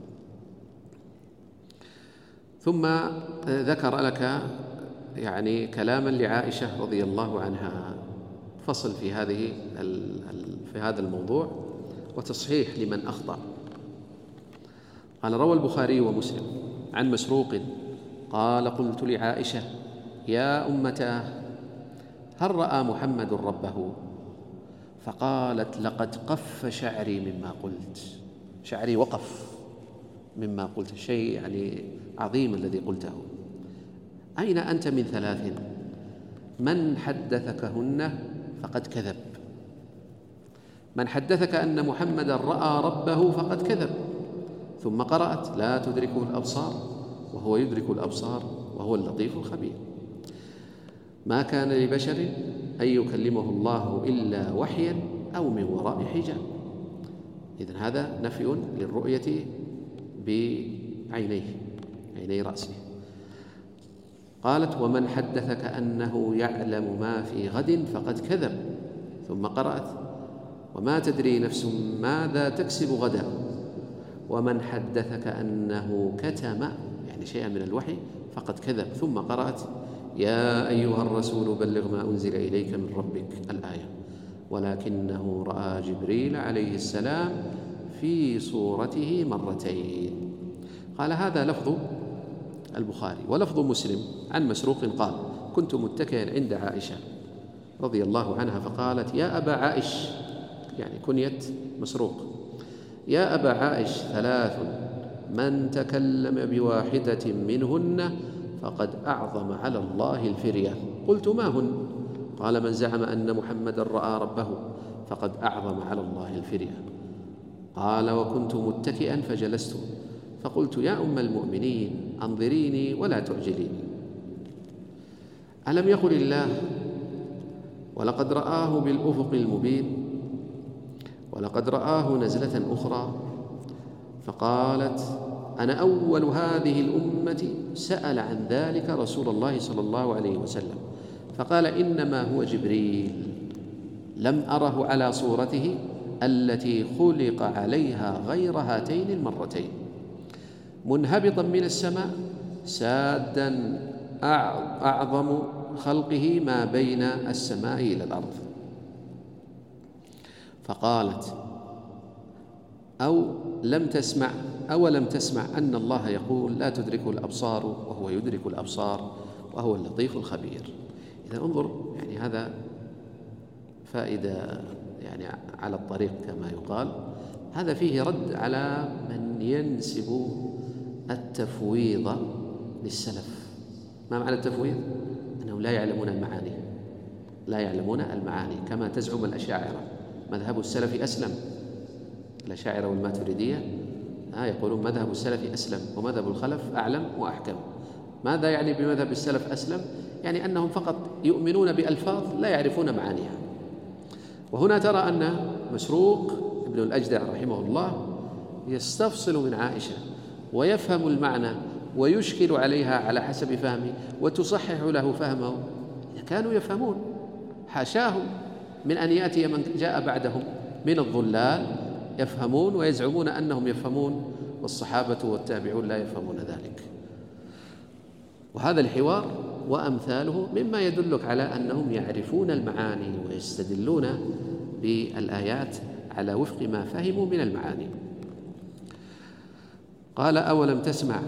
ثم ذكر لك يعني كلاما لعائشة رضي الله عنها، فصل في هذا الموضوع وتصحيح لمن أخطأ. قال: روى البخاري ومسلم عن مسروق قال: قلت لعائشة: يا أمتاه، هل رأى محمد ربه؟ فقالت: لقد قف شعري مما قلت، شعري وقف مما قلت، شيء يعني عظيم الذي قلته. أين أنت من 3؟ من حدثكهن فقد كذب. من حدثك أن محمدا رأى ربه فقد كذب. ثم قرأت: لا تدركه الأبصار وهو يدرك الأبصار وهو اللطيف الخبير. ما كان لبشر أن يكلمه الله إلا وحيا أو من وراء حجاب. إذن هذا نفي للرؤية بعينيه، عيني رأسه. قالت: ومن حدثك أنه يعلم ما في غد فقد كذب. ثم قرأت: وما تدري نفس ماذا تكسب غدا. ومن حدثك أنه كتم يعني شيئا من الوحي فقد كذب. ثم قرأت: يا أيها الرسول بلغ ما أنزل إليك من ربك، الآية. ولكنه رأى جبريل عليه السلام في صورته مرتين. قال: هذا لفظ البخاري. ولفظ مسلم عن مسروق قال: كنت متكئا عند عائشة رضي الله عنها فقالت: يا أبا عائش، يعني كنية مسروق، يا أبا عائش 3 من تكلم بواحدة منهن فقد أعظم على الله الفرية. قلت: ما هن؟ قال: من زعم أن محمدا رأى ربه فقد أعظم على الله الفرية. قال: وكنت متكئا فجلست فقلت: يا أم المؤمنين أنظريني ولا تعجليني. ألم يقل الله: ولقد رآه بالأفق المبين، ولقد رآه نزلة أخرى؟ فقالت: أنا أول هذه الأمة سأل عن ذلك رسول الله صلى الله عليه وسلم فقال: إنما هو جبريل، لم أره على صورته التي خلق عليها غير هاتين المرتين، منهبطا من السماء سادا أعظم خلقه ما بين السماء إلى الأرض. فقالت: أولم تسمع أن الله يقول: لا تدركه الأبصار وهو يدرك الأبصار وهو اللطيف الخبير. إذا انظر، يعني هذا فائدة يعني على الطريق كما يقال. هذا فيه رد على من ينسب التفويض للسلف. ما معنى التفويض؟ أنهم لا يعلمون المعاني، لا يعلمون المعاني كما تزعم الأشاعرة. مذهب السلف أسلم. الأشاعرة والماتريدية يقولون مذهب السلف أسلم ومذهب الخلف أعلم وأحكم. ماذا يعني بمذهب السلف أسلم؟ يعني أنهم فقط يؤمنون بألفاظ لا يعرفون معانيها. وهنا ترى أن مسروق ابن الأجدع رحمه الله يستفصل من عائشة ويفهم المعنى ويشكل عليها على حسب فهمه وتصحح له فهمه. كانوا يفهمون، حاشاهم من أن يأتي من جاء بعدهم من الضلال يفهمون ويزعمون أنهم يفهمون والصحابة والتابعون لا يفهمون ذلك. وهذا الحوار وأمثاله مما يدلك على أنهم يعرفون المعاني ويستدلون بالآيات على وفق ما فهموا من المعاني. قال: أولم تسمع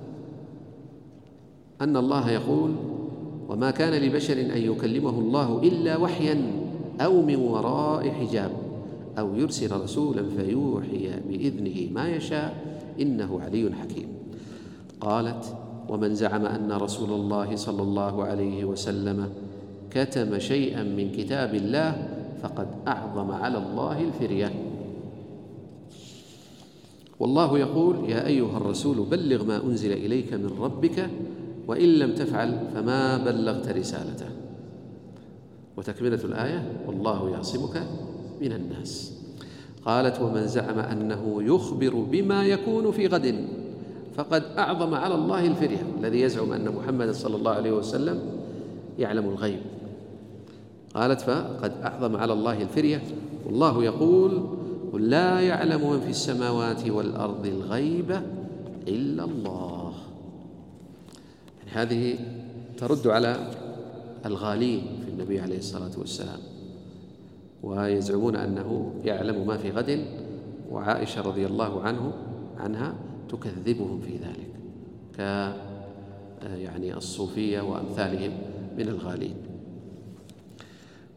أن الله يقول: وما كان لبشر أن يكلمه الله إلا وحيا أو من وراء حجاب أو يرسل رسولا فيوحي بإذنه ما يشاء إنه علي حكيم. قالت: ومن زعم أن رسول الله صلى الله عليه وسلم كتم شيئا من كتاب الله فقد أعظم على الله الفرية. والله يقول: يا أيها الرسول بلغ ما أنزل إليك من ربك وإن لم تفعل فما بلغت رسالته. وتكملة الآية: والله يعصمك من الناس. قالت: ومن زعم أنه يخبر بما يكون في غد فقد أعظم على الله الفرية. الذي يزعم أن محمد صلى الله عليه وسلم يعلم الغيب. قالت: فقد أعظم على الله الفرية. والله يقول: قل لا يعلم من في السماوات والأرض الغيب إلا الله. يعني هذه ترد على الغالين في النبي عليه الصلاة والسلام ويزعمون أنه يعلم ما في غد، وعائشة رضي الله عنها تكذبهم في ذلك يعني الصوفية وأمثالهم من الغالين.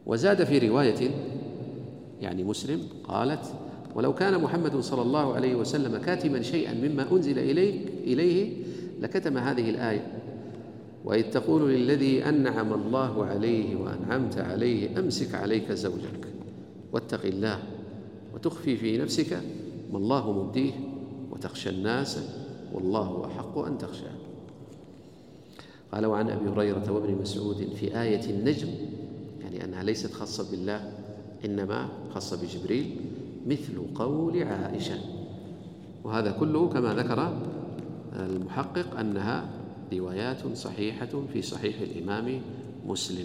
وزاد في رواية يعني مسلم قالت: ولو كان محمد صلى الله عليه وسلم كاتما شيئا مما أنزل إليه لكتم هذه الآية: وإذ تقول للذي أنعم الله عليه وأنعمت عليه أمسك عليك زوجك واتق الله وتخفي في نفسك ما الله مبديه وتخشى الناس والله أحق أن تخشاه. قال: وعن أبي هريرة وابن مسعود في آية النجم، يعني أنها ليست خاصة بالله إنما خاصة بجبريل، مثل قول عائشة. وهذا كله كما ذكر المحقق أنها روايات صحيحة في صحيح الإمام مسلم.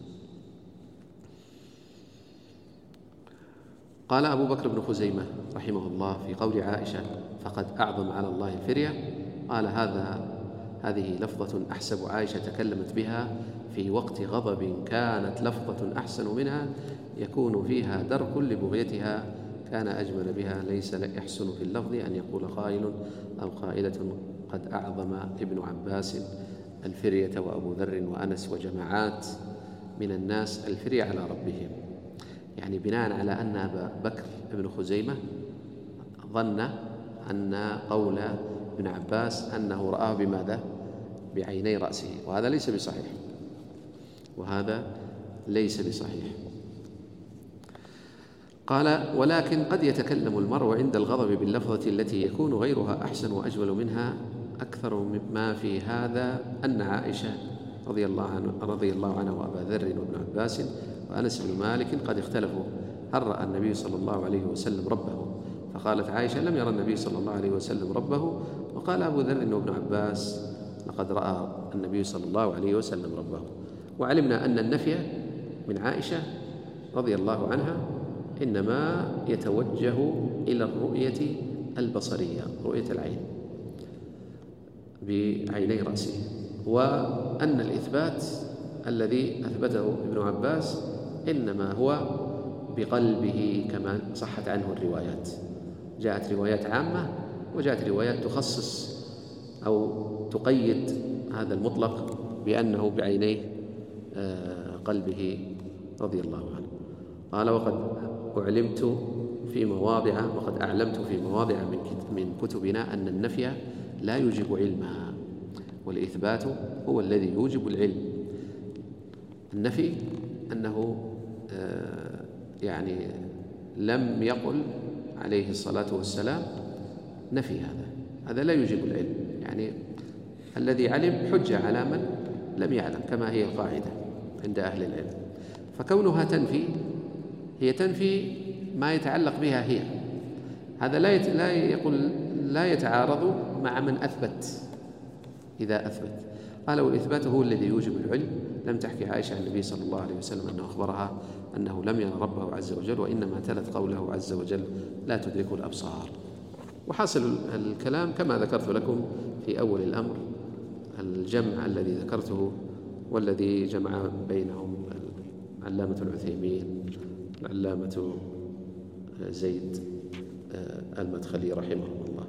قال أبو بكر بن خزيمة رحمه الله في قول عائشة: فقد أعظم على الله الفرية، قال: هذه لفظة أحسب عائشة تكلمت بها في وقت غضب كانت لفظة أحسن منها يكون فيها درك لبغيتها، كان أجمل بها، ليس يحسن في اللفظ أن يقول قائل أو قائلة: قد أعظم ابن عباس الفرية وأبو ذر وأنس وجماعات من الناس الفرية على ربهم، يعني بناء على أن أبا بكر بن خزيمة ظن أن قول ابن عباس أنه رآه بماذا؟ بعيني رأسه، وهذا ليس بصحيح. قال: ولكن قد يتكلم المرء عند الغضب باللفظة التي يكون غيرها أحسن وأجمل منها. أكثر مما في هذا أن عائشة رضي الله عنها وأبا ذر وابن عباس وأنس بن مالك قد اختلفوا هل رأى النبي صلى الله عليه وسلم ربه، فقالت عائشة: لم يرى النبي صلى الله عليه وسلم ربه. وقال أبو ذر وابن عباس: لقد رأى النبي صلى الله عليه وسلم ربه. وعلمنا أن النفي من عائشة رضي الله عنها إنما يتوجه إلى الرؤية البصرية، رؤية العين بعيني رأسه، وأن الإثبات الذي أثبته ابن عباس إنما هو بقلبه كما صحت عنه الروايات. جاءت روايات عامة وجاءت روايات تخصص أو تقيد هذا المطلق بأنه بعيني قلبه رضي الله عنه. قال: وقد أعلمت في مواضع من كتبنا أن النفي لا يوجب علما، والإثبات هو الذي يوجب العلم. النفي أنه يعني لم يقل عليه الصلاة والسلام نفي، هذا لا يوجب العلم، يعني الذي علم حجة على من لم يعلم، كما هي القاعدة عند أهل العلم. فكونها تنفي هي تنفي ما يتعلق بها هي، هذا لا يتعارض مع من أثبت إذا أثبت. قال: والإثبات هو الذي يوجب العلم. لم تحكي عائشة عن النبي صلى الله عليه وسلم أنه أخبرها أنه لم يرى ربه عز وجل، وإنما تلت قوله عز وجل: لا تدركه الأبصار. وحاصل الكلام كما ذكرت لكم في أول الأمر، الجمع الذي ذكرته والذي جمع بينهم العلامة العثيمين العلامة زيد المدخلي رحمه الله.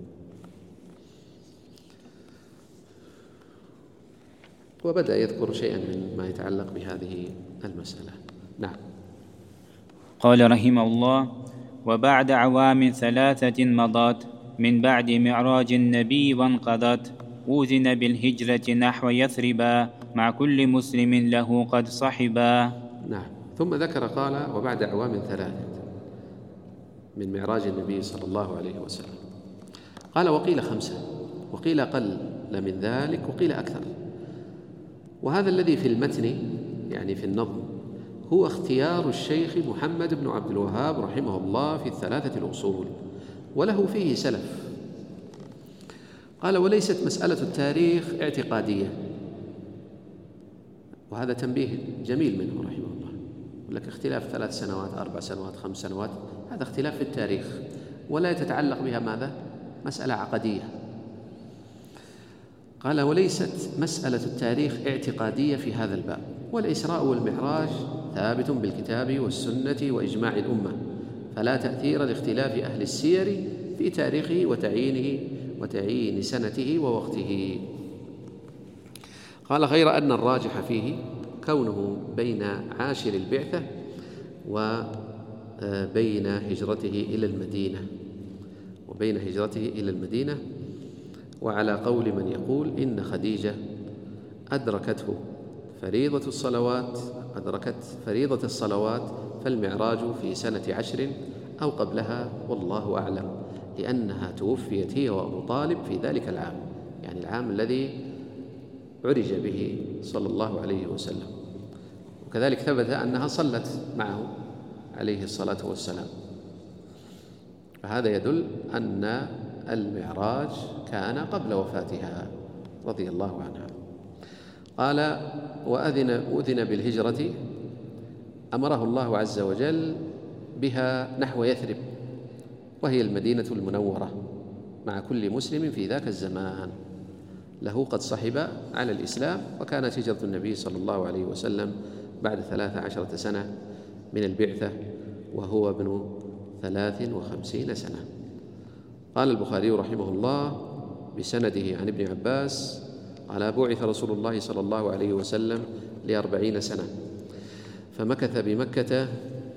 وبدأ يذكر شيئا مما يتعلق بهذه المسألة. نعم. قال رحمه الله: وبعد عوام 3 مضت من بعد معراج النبي وانقضت، أوذن بالهجرة نحو يثربا مع كل مسلم له قد صحبا. نعم. ثم ذكر قال: وبعد عوام 3 من معراج النبي صلى الله عليه وسلم. قال: وقيل 5 وقيل أقل من ذلك وقيل أكثر. وهذا الذي في المتن يعني في النظم هو اختيار الشيخ محمد بن عبد الوهاب رحمه الله في 3 الأصول، وله فيه سلف. قال: وليست مسألة التاريخ اعتقادية، وهذا تنبيه جميل منه رحمه الله. يقول لك اختلاف 3 سنوات 4 سنوات 5 سنوات، هذا اختلاف في التاريخ ولا يتعلق بها ماذا؟ مسألة عقدية. قال: وليست مسألة التاريخ اعتقادية في هذا الباب، والإسراء والمعراج ثابت بالكتاب والسنة وإجماع الأمة، فلا تأثير لاختلاف أهل السير في تاريخه وتعيين سنته ووقته. قال: غير أن الراجح فيه كونه بين عاشر البعثة وبين هجرته إلى المدينة وعلى قول من يقول إن خديجة أدركت فريضة الصلوات فالمعراج في سنة 10 أو قبلها، والله أعلم، لأنها توفيت هي وأبو طالب في ذلك العام، يعني العام الذي عرج به صلى الله عليه وسلم. وكذلك ثبت أنها صلت معه عليه الصلاة والسلام، فهذا يدل أن المعراج كان قبل وفاتها رضي الله عنها. قال: وأذن بالهجرة، أمره الله عز وجل بها نحو يثرب، وهي المدينة المنورة، مع كل مسلم في ذاك الزمان له قد صحب على الإسلام. وكانت هجرة النبي صلى الله عليه وسلم بعد 13 سنة من البعثة وهو ابن 53 سنة. قال البخاري رحمه الله بسنده عن ابن عباس قال: بعث رسول الله صلى الله عليه وسلم ل40 سنة، فمكث بمكة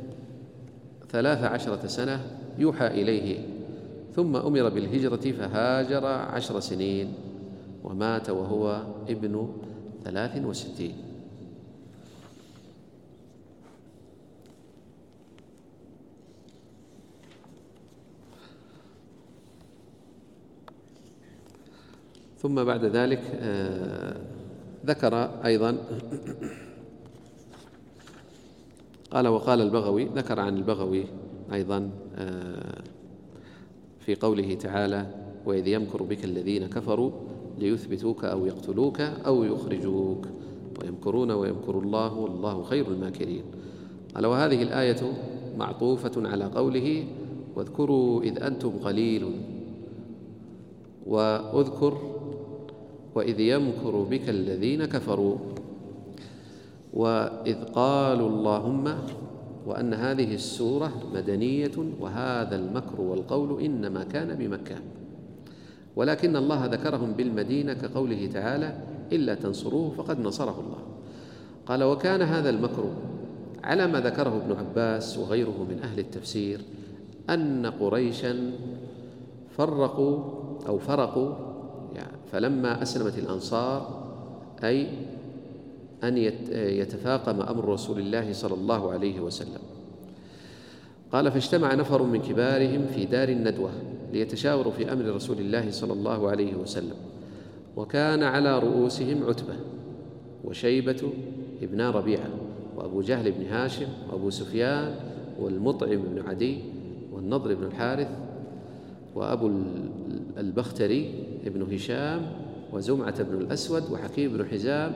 13 سنة يوحى إليه، ثم أمر بالهجرة فهاجر 10 سنين، ومات وهو ابن 63. ثم بعد ذلك ذكر أيضا وقال البغوي، ذكر عن البغوي أيضا في قوله تعالى: وإذ يمكر بك الذين كفروا ليثبتوك أو يقتلوك أو يخرجوك ويمكرون ويمكر الله والله خير الماكرين. قال: وهذه الآية معطوفة على قوله: واذكروا إذ أنتم قليل، واذكر وإذ يمكر بك الذين كفروا، وإذ قالوا اللهم، وأن هذه السورة مدنية، وهذا المكر والقول إنما كان بمكة، ولكن الله ذكرهم بالمدينة كقوله تعالى: إلا تنصروه فقد نصره الله. قال: وكان هذا المكر على ما ذكره ابن عباس وغيره من أهل التفسير أن قريشا فرقوا فلما أسلمت الأنصار، أي أن يتفاقم أمر رسول الله صلى الله عليه وسلم. قال: فاجتمع نفر من كبارهم في دار الندوة ليتشاوروا في أمر رسول الله صلى الله عليه وسلم، وكان على رؤوسهم عتبة وشيبة ابن ربيعة وأبو جهل بن هاشم وأبو سفيان والمطعم بن عدي والنضر بن الحارث وأبو البختري ابن هشام وزمعة بن الأسود وحكيم بن حزام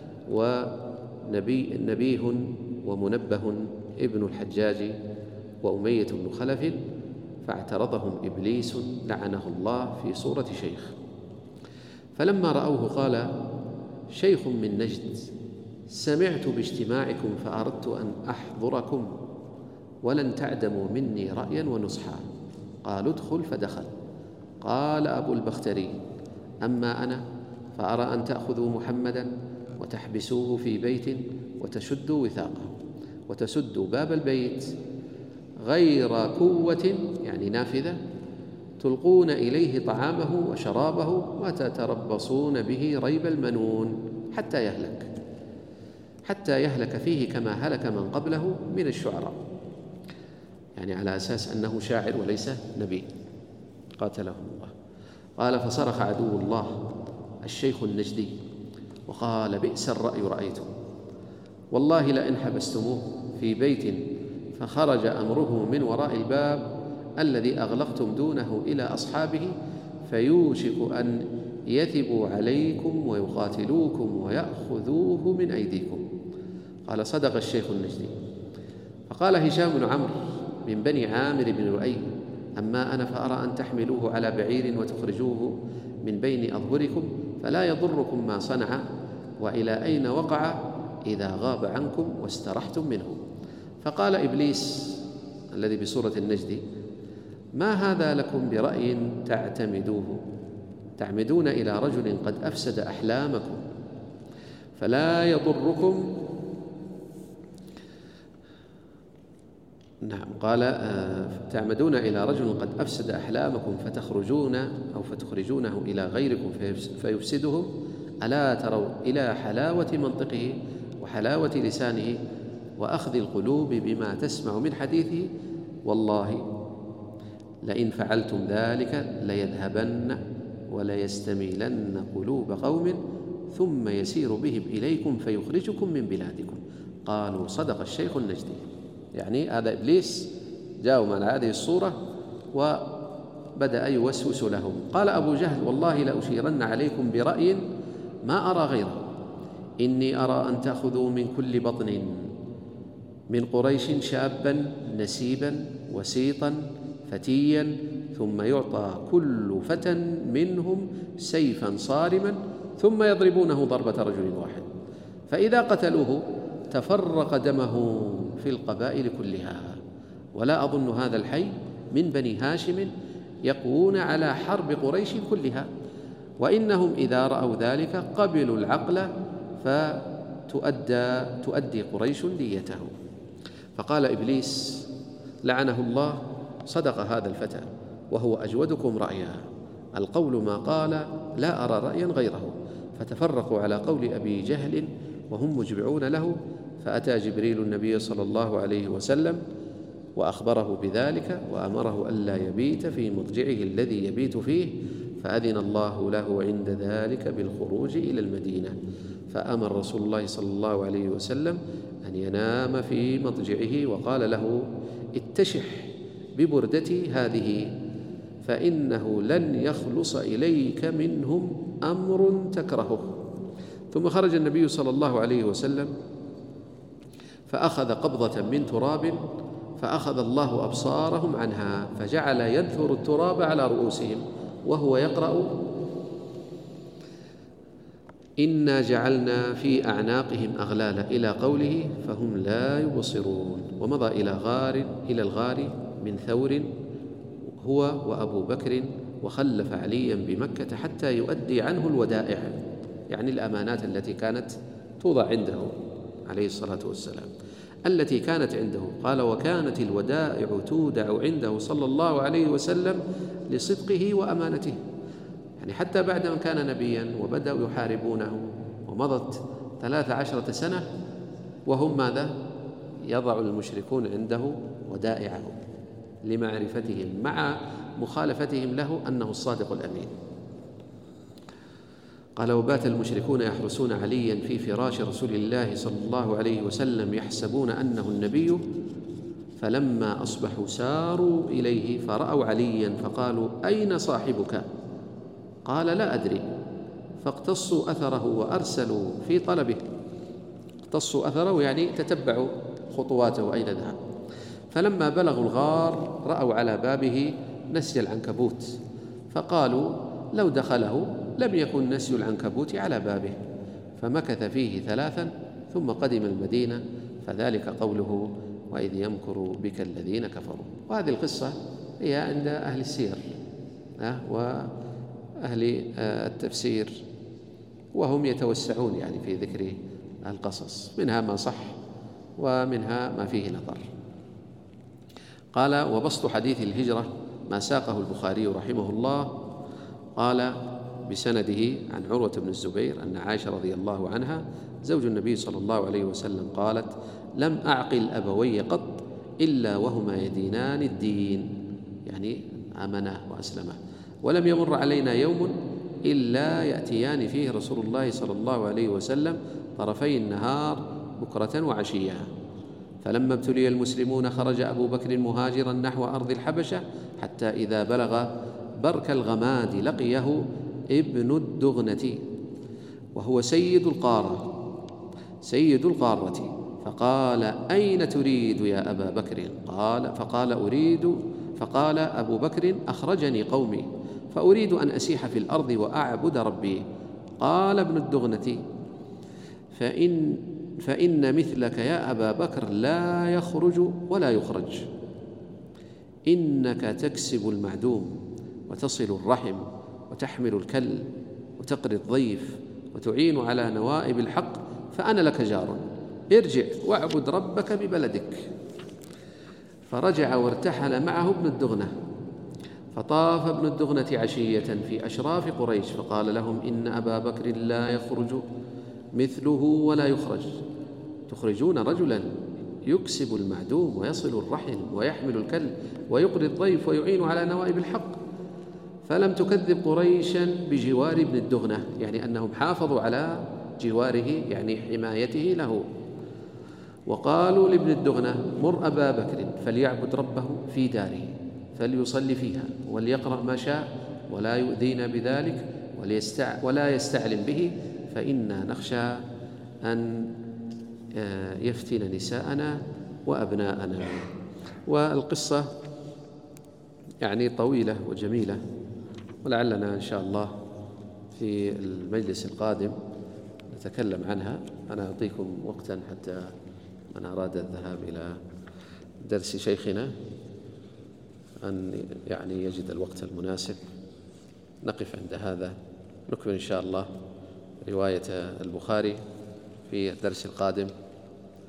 ونبيه ومنبه ابن الحجاج وأمية بن خلف، فاعترضهم إبليس لعنه الله في صورة شيخ. فلما رأوه قال: شيخ من نجد، سمعت باجتماعكم فأردت أن أحضركم ولن تعدموا مني رأيا ونصحا. قالوا: ادخل، فدخل. قال أبو البختري: أما أنا فأرى أن تأخذوا محمدا وتحبسوه في بيت وتشدوا وثاقه وتسدوا باب البيت غير كوة، يعني نافذة، تلقون إليه طعامه وشرابه وتتربصون به ريب المنون حتى يهلك فيه كما هلك من قبله من الشعراء، يعني على أساس أنه شاعر وليس نبي، قاتله الله. قال: فصرخ عدو الله الشيخ النجدي وقال: بئس الرأي رأيتم، والله لئن حبستموه في بيت فخرج أمره من وراء الباب الذي أغلقتم دونه إلى أصحابه فيوشك أن يثبوا عليكم ويقاتلوكم ويأخذوه من أيديكم. قال: صدق الشيخ النجدي. فقال هشام بن عمرو من بني عامر بن لؤي: أما أنا فأرى أن تحملوه على بعير وتخرجوه من بين أظهركم فلا يضركم ما صنع وإلى أين وقع إذا غاب عنكم واسترحتم منه. فقال إبليس الذي بصورة النجدي: ما هذا لكم برأي تعمدون إلى رجل قد أفسد أحلامكم، فلا يضركم نعم. قال تعمدون إلى رجل قد أفسد أحلامكم فتخرجونه إلى غيركم فيفسدهم، ألا تروا إلى حلاوة منطقه وحلاوة لسانه وأخذ القلوب بما تسمع من حديثه؟ والله لئن فعلتم ذلك ليذهبن وليستميلن قلوب قوم ثم يسير بهم إليكم فيخرجكم من بلادكم. قالوا صدق الشيخ النجدي. يعني هذا إبليس جاءهم على هذه الصورة وبدأ يوسوس لهم. قال أبو جهل والله لأشيرن عليكم برأي ما أرى غيره، إني أرى أن تأخذوا من كل بطن من قريش شابا نسيبا وسيطا فتيا، ثم يعطى كل فتى منهم سيفا صارما، ثم يضربونه ضربة رجل واحد، فإذا قتلوه تفرق دمه في القبائل كلها، ولا أظن هذا الحي من بني هاشم يقوون على حرب قريش كلها، وإنهم إذا رأوا ذلك قبلوا العقل فتؤدي قريش ديته. فقال إبليس لعنه الله صدق هذا الفتى وهو أجودكم رأيا، القول ما قال لا أرى رأيا غيره. فتفرقوا على قول أبي جهل وهم مجمعون له، فأتى جبريل النبي صلى الله عليه وسلم وأخبره بذلك وأمره ألا يبيت في مضجعه الذي يبيت فيه، فأذن الله له عند ذلك بالخروج إلى المدينة، فأمر رسول الله صلى الله عليه وسلم أن ينام في مضجعه، وقال له اتشح ببردتي هذه فإنه لن يخلص إليك منهم أمر تكرهه. ثم خرج النبي صلى الله عليه وسلم فأخذ قبضة من تراب فأخذ الله أبصارهم عنها، فجعل ينثر التراب على رؤوسهم وهو يقرأ إنا جعلنا في أعناقهم أغلالا إلى قوله فهم لا يبصرون. ومضى إلى الغار من ثور هو وأبو بكر، وخلف عليا بمكة حتى يؤدي عنه الودائع، يعني الأمانات التي كانت توضع عنده عليه الصلاة والسلام التي كانت عنده. قال وكانت الودائع تودع عنده صلى الله عليه وسلم لصدقه وأمانته، يعني حتى بعدما كان نبيا وبدأوا يحاربونه ومضت 13 سنة وهم ماذا؟ يضع المشركون عنده ودائعهم لمعرفتهم مع مخالفتهم له أنه الصادق الأمين. قال وبات المشركون يحرسون عليا في فراش رسول الله صلى الله عليه وسلم يحسبون أنه النبي، فلما أصبحوا ساروا إليه فرأوا عليا فقالوا أين صاحبك؟ قال لا أدري، فاقتصوا أثره وأرسلوا في طلبه. اقتصوا أثره يعني تتبعوا خطواته أين ذهب. فلما بلغوا الغار رأوا على بابه نسج العنكبوت، فقالوا لو دخله لم يكن نسج العنكبوت على بابه، فمكث فيه 3 ثم قدم المدينة، فذلك قوله وإذ يمكر بك الذين كفروا. وهذه القصة هي عند أهل السير وأهل التفسير، وهم يتوسعون يعني في ذكر القصص، منها ما صح ومنها ما فيه نظر. قال وبسط حديث الهجرة ما ساقه البخاري رحمه الله. قال بسنده عن عروة بن الزبير أن عائشة رضي الله عنها زوج النبي صلى الله عليه وسلم قالت لم أعقل أبوي قط إلا وهما يدينان الدين، يعني آمناه وأسلمه، ولم يمر علينا يوم إلا يأتيان فيه رسول الله صلى الله عليه وسلم طرفي النهار بكرة وعشية. فلما ابتلي المسلمون خرج أبو بكر مهاجرا نحو أرض الحبشة، حتى إذا بلغ برك الغماد لقيه ابن الدغنة وهو سيد القارة، فقال أين تريد يا أبا بكر؟ فقال أبو بكر أخرجني قومي فأريد أن أسيح في الأرض وأعبد ربي. قال ابن الدغنة فإن مثلك يا أبا بكر لا يخرج ولا يخرج، إنك تكسب المعدوم وتصل الرحم وتحمل الكل وتقري الضيف وتعين على نوائب الحق، فأنا لك جار، ارجع واعبد ربك ببلدك. فرجع وارتحل معه ابن الدغنة، فطاف ابن الدغنة عشية في أشراف قريش فقال لهم: إن أبا بكر لا يخرج مثله ولا يخرج، تخرجون رجلا يكسب المعدوم ويصل الرحم ويحمل الكلب ويقري الضيف ويعين على نوائب الحق. فلم تكذب قريشا بجوار ابن الدغنة، يعني أنهم حافظوا على جواره، يعني حمايته له. وقالوا لابن الدغنة: مر أبا بكر فليعبد ربه في داره، فليصلي فيها وليقرأ ما شاء ولا يؤذينا بذلك ولا يستعلم به، فإنا نخشى أن يفتن نساءنا وأبناءنا. والقصة يعني طويلة وجميلة، ولعلنا إن شاء الله في المجلس القادم نتكلم عنها. أنا أعطيكم وقتا حتى من أراد الذهاب إلى درس شيخنا أن يعني يجد الوقت المناسب. نقف عند هذا، نكمل إن شاء الله رواية البخاري في الدرس القادم.